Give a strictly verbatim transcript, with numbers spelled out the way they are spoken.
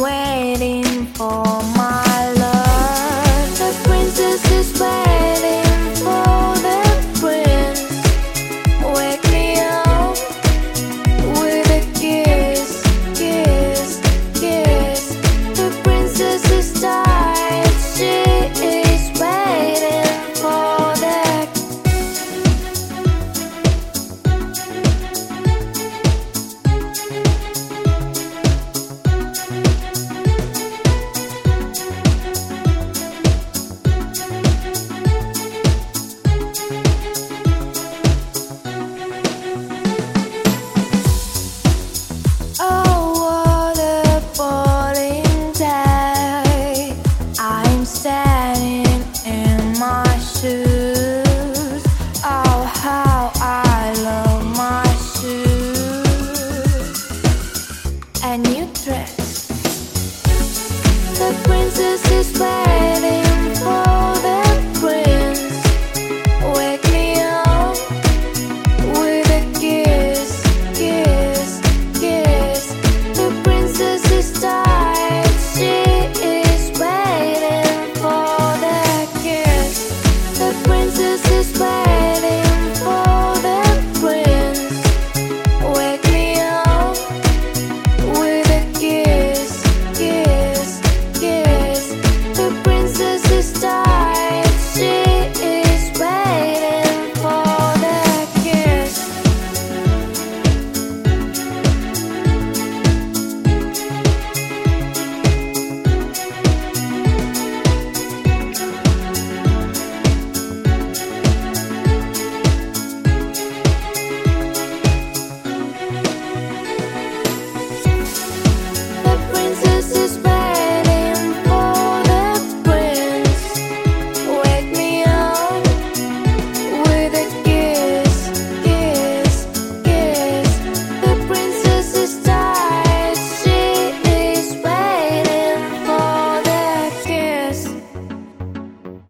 waiting for my love. The princess is waiting for the prince. Wake me up with a kiss, kiss, kiss. The princess is tired, she is waiting for the Oh, what a falling day. I'm standing in my shoes. Oh, how I love my shoes. A new dress. The princess is waiting